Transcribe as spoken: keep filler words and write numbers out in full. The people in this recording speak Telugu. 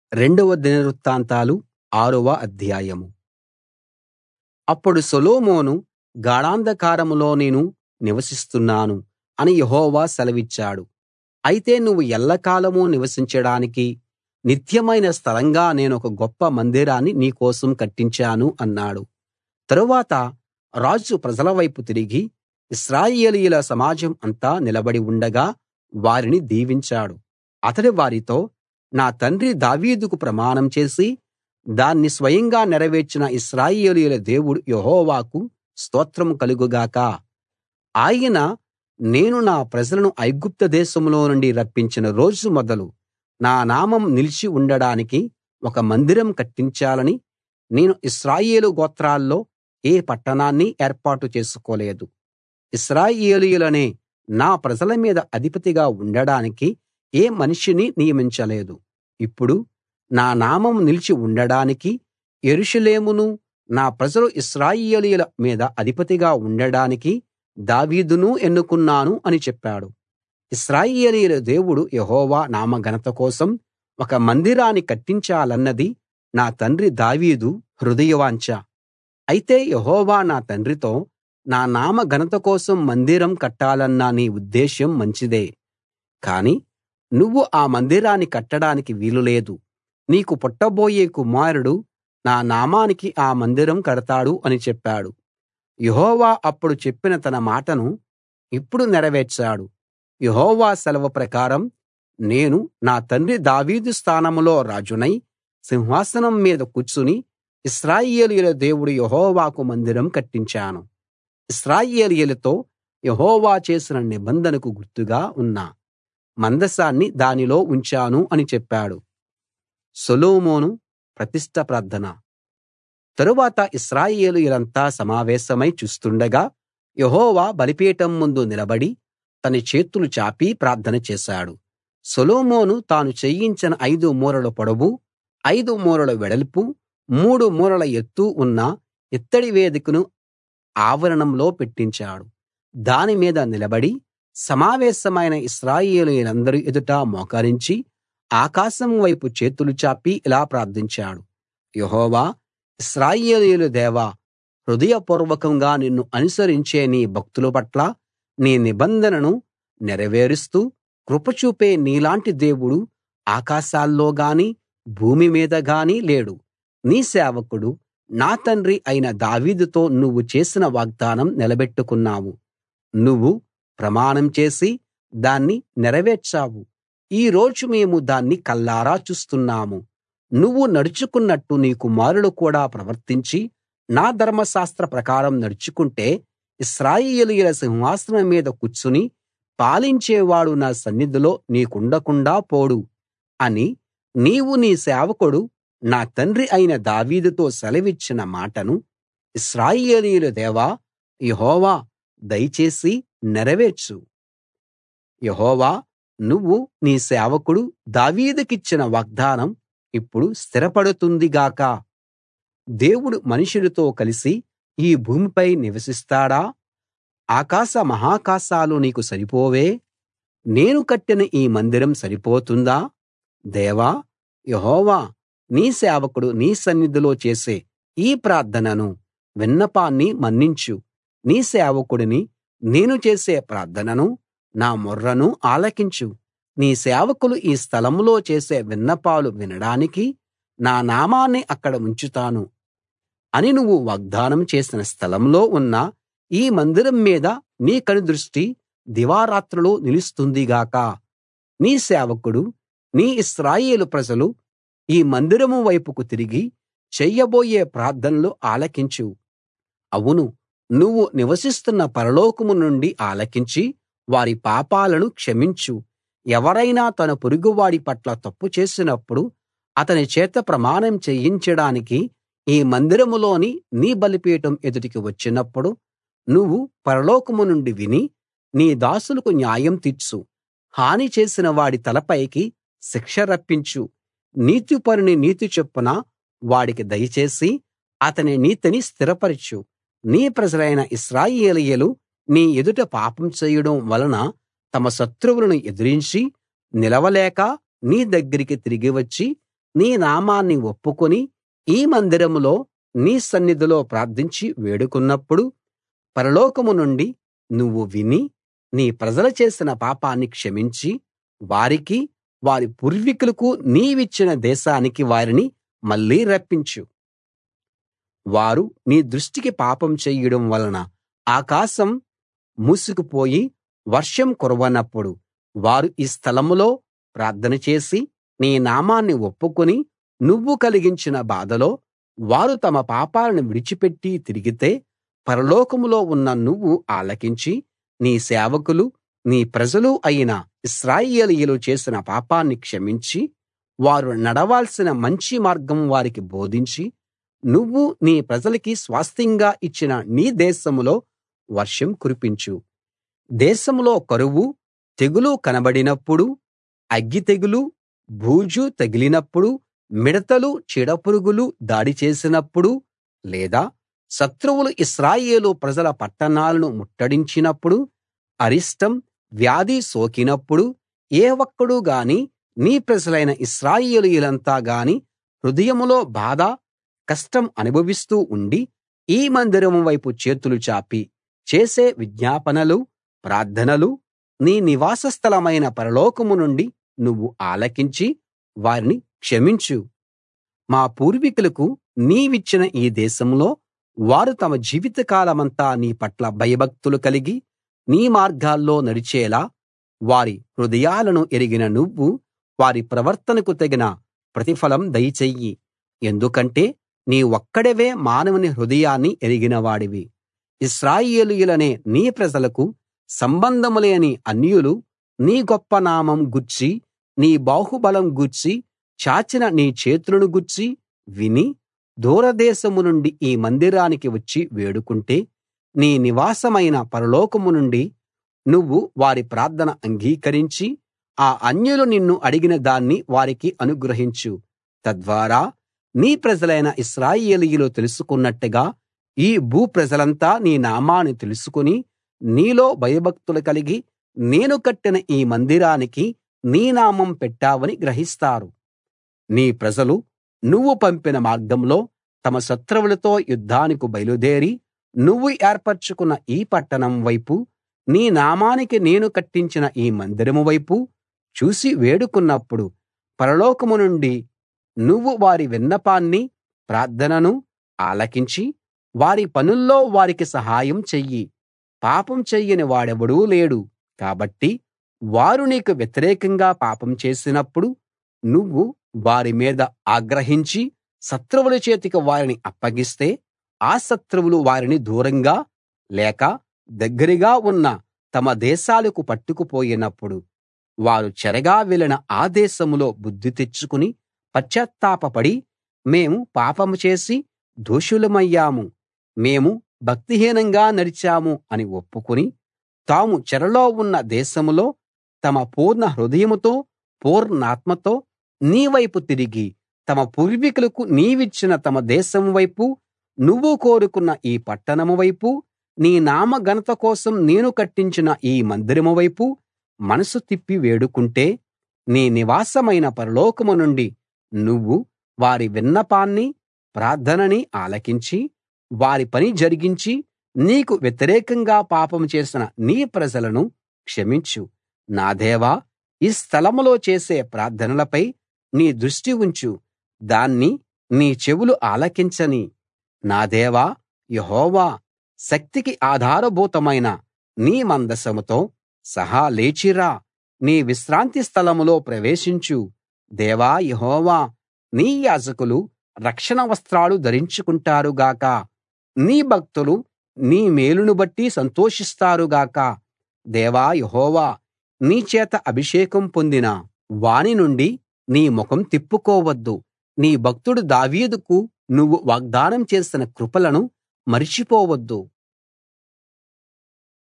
రెండవ దినవృత్తాంతాలు ఆరవ అధ్యాయం. అప్పుడు సొలొమోను, గాఢాంధకారంలో నేను నివసిస్తున్నాను అని యెహోవా సెలవిచ్చాడు. అయితే నువ్వు ఎల్లకాలం నివసించడానికి నిత్యమైన స్థలంగా నేనొక గొప్ప మందిరాన్ని నీ కోసం కట్టించాను అన్నాడు. తరువాత రాజు ప్రజల వైపు తిరిగి ఇశ్రాయేలీయుల సమాజం అంతా నిలబడి ఉండగా వారిని దీవించాడు. అతడు వారితో, నా తండ్రి దావీదుకు ప్రమాణం చేసి దాన్ని స్వయంగా నెరవేర్చిన ఇశ్రాయేలీయుల దేవుడు యెహోవాకు స్తోత్రం కలుగు గాక. ఆయన నేను నా ప్రజలను ఐగుప్తు దేశంలో నుండి రప్పించిన రోజు మొదలు నా నామం నిలిచి ఉండడానికి ఒక మందిరం కట్టించాలని నేను ఇశ్రాయేలు గోత్రాల్లో ఏ పట్టణాన్నీ ఏర్పాటు చేసుకోలేదు. ఇశ్రాయేలీయులనే నా ప్రజల మీద అధిపతిగా ఉండడానికి ఏ మనిషినీ నియమించలేదు. ఇప్పుడు నా నామం నిలిచి ఉండడానికి యెరూషలేమునూ నా ప్రజలు ఇశ్రాయేలీయుల మీద అధిపతిగా ఉండడానికి దావీదును ఎన్నుకున్నాను అని చెప్పాడు. ఇశ్రాయేలీయుల దేవుడు యెహోవా నామఘనత కోసం ఒక మందిరాన్ని కట్టించాలన్నది నా తండ్రి దావీదు హృదయవాంఛ. అయితే యెహోవా నా తండ్రితో, నా నామ ఘనత కోసం మందిరం కట్టాలన్న నీ ఉద్దేశ్యం మంచిదే, కాని నువ్వు ఆ మందిరాన్ని కట్టడానికి వీలు లేదు. నీకు పుట్టబోయే కుమారుడు నా నామానికి ఆ మందిరం కడతాడు అని చెప్పాడు. యెహోవా అప్పుడు చెప్పిన తన మాటను ఇప్పుడు నెరవేర్చాడు. యెహోవా సెలవు ప్రకారం నేను నా తండ్రి దావీదు స్థానంలో రాజునై సింహాసనం మీద కూర్చుని ఇశ్రాయేలీయుల దేవుడు యెహోవాకు మందిరం కట్టించాను. ఇశ్రాయేలీయులతో యెహోవా చేసిన నిబంధనకు గుర్తుగా ఉన్న మందసాన్ని దానిలో ఉంచాను అని చెప్పాడు. సొలొమోను ప్రతిష్ఠ ప్రార్థన. తరువాత ఇశ్రాయేలీయులంతా సమావేశమై చూస్తుండగా యెహోవా బలిపీఠం ముందు నిలబడి తన చేతులు చాపి ప్రార్థన చేశాడు. సొలొమోను తాను చేయించిన ఐదు మూరల పొడవు, ఐదు మూరల వెడల్పు, మూడు మూరల ఎత్తు ఉన్న ఇత్తడి వేదికను ఆవరణంలో పెట్టించాడు. దాని మీద నిలబడి సమావేశమైన ఇశ్రాయేలీయులందరి ఎదుట మోకరించి ఆకాశం వైపు చేతులు చాపి ఇలా ప్రార్థించాడు. యెహోవా, ఇశ్రాయేలీయుల దేవా, హృదయపూర్వకంగా నిన్ను అనుసరించే నీ భక్తుల పట్ల నీ నిబంధనను నెరవేరుస్తూ కృప చూపే నీలాంటి దేవుడు ఆకాశాల్లో గానీ భూమి మీద గానీ లేడు. నీ సేవకుడు నా తండ్రి అయిన దావీదుతో నువ్వు చేసిన వాగ్దానం నిలబెట్టుకున్నావు. నువ్వు ప్రమాణం చేసి దాన్ని నెరవేర్చావు. ఈ రోజు మేము దాన్ని కళ్ళారా చూస్తున్నాము. నువ్వు నడుచుకున్నట్టు నీ కుమారులు కూడా ప్రవర్తించి నా ధర్మశాస్త్ర ప్రకారం నడుచుకుంటే ఇశ్రాయేలీయుల సింహాసనం మీద కూర్చుని పాలించేవాడు నా సన్నిధిలో నీకుండకుండా పోడు అని నీవు నీ సేవకుడు నా తండ్రి అయిన దావీదుతో సెలవిచ్చిన మాటను ఇశ్రాయేలీయుల దేవా యెహోవా దయచేసి నెరవేర్చు. యెహోవా, నువ్వు నీ సేవకుడు దావీదుకిచ్చిన వాగ్దానం ఇప్పుడు స్థిరపడుతుంది గాక. దేవుడు మనుషులతో కలిసి ఈ భూమిపై నివసిస్తాడా? ఆకాశ మహాకాశాలు నీకు సరిపోవే? నేను కట్టిన ఈ మందిరం సరిపోతుందా? దేవా యెహోవా, నీ సేవకుడు నీ సన్నిధిలో చేసే ఈ ప్రార్థనను, విన్నపాన్ని మన్నించు. నీ సేవకుడిని నేను చేసే ప్రార్థనను, నా మొర్రను ఆలకించు. నీ సేవకులు ఈ స్థలంలో చేసే విన్నపాలు వినడానికి నా నామాన్ని అక్కడ ఉంచుతాను అని నువ్వు వాగ్దానం చేసిన స్థలంలో ఉన్న ఈ మందిరం మీద నీ కనుదృష్టి దివారాత్రులు నిలుస్తుంది గాక. నీ సేవకుడు, నీ ఇశ్రాయేలు ప్రజలు ఈ మందిరం వైపుకు తిరిగి చెయ్యబోయే ప్రార్థనలు ఆలకించు. అవును, నువ్వు నివసిస్తున్న పరలోకం నుండి ఆలకించి వారి పాపాలను క్షమించు. ఎవరైనా తన పొరుగువాడి పట్ల తప్పు చేసినప్పుడు అతని చేత ప్రమాణం చేయించడానికి ఈ మందిరంలోని నీ బలిపీఠం ఎదుటికి వచ్చినప్పుడు నువ్వు పరలోకం నుండి విని నీ దాసులకు న్యాయం తీర్చు. హాని చేసిన వాడి తలపైకి శిక్ష రప్పించు. నీతిపరుని నీతి చొప్పున వాడికి దయచేసి అతని నీతిని స్థిరపరచు. నీ ప్రజలైన ఇశ్రాయేలీయులు నీ ఎదుట పాపం చేయడం వలన తమ శత్రువులను ఎదిరించి నిలవలేక నీ దగ్గరికి తిరిగి వచ్చి నీ నామాన్ని ఒప్పుకుని ఈ మందిరంలో నీ సన్నిధిలో ప్రార్థించి వేడుకున్నప్పుడు పరలోకం నుండి నువ్వు విని నీ ప్రజలు చేసిన పాపాన్ని క్షమించి వారికి వారి పూర్వీకులకు నీవిచ్చిన దేశానికి వారిని మళ్ళీ రప్పించు. వారు నీ దృష్టికి పాపం చెయ్యడం వలన ఆకాశం మూసుకుపోయి వర్షం కురవనప్పుడు వారు ఈ స్థలంలో ప్రార్థన చేసి నీ నామాన్ని ఒప్పుకుని నువ్వు కలిగించిన బాధలో వారు తమ పాపాలను విడిచిపెట్టి తిరిగితే పరలోకంలో ఉన్న నువ్వు ఆలకించి నీ సేవకులు నీ ప్రజలు అయిన ఇశ్రాయేలీయులు చేసిన పాపాన్ని క్షమించి వారు నడవాల్సిన మంచి మార్గం వారికి బోధించి నువ్వు నీ ప్రజలకి స్వాస్థ్యంగా ఇచ్చిన నీ దేశంలో వర్షం కురిపించు. దేశంలో కరువు తెగులు కనబడినప్పుడు, అగ్గి తెగులు బూజు తగిలినప్పుడు, మిడతలు చీడపురుగులు దాడి చేసినప్పుడు, లేదా శత్రువులు ఇశ్రాయేలు ప్రజల పట్టణాలను ముట్టడించినప్పుడు, అరిష్టం వ్యాధి సోకినప్పుడు, ఏ ఒక్కడు గాని నీ ప్రజలైన ఇశ్రాయేలీయులంతా గాని హృదయంలో బాధ కష్టం అనుభవిస్తూ ఉండి ఈ మందిరం వైపు చేతులు చాపి చేసే విజ్ఞాపనలు ప్రార్థనలు నీ నివాస స్థలమైన పరలోకం నుండి నువ్వు ఆలకించి వారిని క్షమించు. మా పూర్వీకులకు నీవిచ్చిన ఈ దేశంలో వారు తమ జీవితకాలమంతా నీ పట్ల భయభక్తులు కలిగి నీ మార్గాల్లో నడిచేలా వారి హృదయాలను ఎరిగిన నువ్వు వారి ప్రవర్తనకు తగిన ప్రతిఫలం దయచెయ్యి. ఎందుకంటే నీ ఒక్కడివే మానవుని హృదయాన్ని ఎరిగిన వాడివి. ఇశ్రాయేలీయులనే నీ ప్రజలకు సంబంధం లేని అన్యులు నీ గొప్ప నామం గూర్చి నీ బాహుబలం గూర్చి చాచిన నీ చేతులను గూర్చి విని దూరదేశం నుండి ఈ మందిరానికి వచ్చి వేడుకుంటే నీ నివాసమైన పరలోకం నుండి నువ్వు వారి ప్రార్థన అంగీకరించి ఆ అన్యులు నిన్ను అడిగిన దాన్ని వారికి అనుగ్రహించు. తద్వారా నీ ప్రజలైన ఇశ్రాయేలీయులు తెలుసుకున్నట్టుగా ఈ భూప్రజలంతా నీ నామాన్ని తెలుసుకుని నీలో భయభక్తులు కలిగి నేను కట్టిన ఈ మందిరానికి నీ నామం పెట్టావని గ్రహిస్తారు. నీ ప్రజలు నువ్వు పంపిన మార్గంలో తమ శత్రువులతో యుద్ధానికి బయలుదేరి నువ్వు ఏర్పరచుకున్న ఈ పట్టణం వైపు నీ నామానికి నేను కట్టించిన ఈ మందిరం వైపు చూసి వేడుకున్నప్పుడు పరలోకం నుండి నువ్వు వారి విన్నపాన్ని ప్రార్థనను ఆలకించి వారి పనుల్లో వారికి సహాయం చెయ్యి. పాపం చెయ్యని వాడెవడూ లేడు కాబట్టి వారు నీకు వ్యతిరేకంగా పాపం చేసినప్పుడు నువ్వు వారి మీద ఆగ్రహించి శత్రువుల చేతికి వారిని అప్పగిస్తే ఆ శత్రువులు వారిని దూరంగా లేక దగ్గరగా ఉన్న తమ దేశాలకు పట్టుకుపోయినప్పుడు వారు చెరగా వెళ్ళిన ఆ దేశంలో బుద్ధి తెచ్చుకుని పశ్చాత్తాపపడి మేము పాపం చేసి దోషులమయ్యాము, మేము భక్తిహీనంగా నడిచాము అని ఒప్పుకుని తాము చెరలో ఉన్న దేశంలో తమ పూర్ణ హృదయంతో పూర్ణాత్మతో నీ వైపు తిరిగి తమ పూర్వీకులకు నీవిచ్చిన తమ దేశం వైపు నువ్వు కోరుకున్న ఈ పట్టణం వైపు నీ నామ ఘనత కోసం నేను కట్టించిన ఈ మందిరం వైపు మనసు తిప్పి వేడుకుంటే నీ నివాసమైన పరలోకం నుండి నువ్వు వారి విన్నపాన్ని ప్రార్థనని ఆలకించి వారి పని జరిగించి నీకు వ్యతిరేకంగా పాపం చేసిన నీ ప్రజలను క్షమించు. నా దేవా, ఈ స్థలంలో చేసే ప్రార్థనలపై నీ దృష్టి ఉంచు, దాన్ని నీ చెవులు ఆలకించని. నా దేవా యెహోవా, శక్తికి ఆధారభూతమైన నీ మందసముతో సహా లేచిరా, నీ విశ్రాంతి స్థలంలో ప్రవేశించు. దేవా యెహోవా, నీ యాజకులు రక్షణ వస్త్రాలు ధరించుకుంటారు గాక. నీ భక్తులు నీ మేలును బట్టి సంతోషిస్తారు గాక. దేవా యెహోవా, నీ చేత అభిషేకం పొందిన వాని నుండి నీ ముఖం తిప్పుకోవద్దు. నీ భక్తుడు దావీదుకు నువ్వు వాగ్దానం చేసిన కృపలను మరిచిపోవద్దు.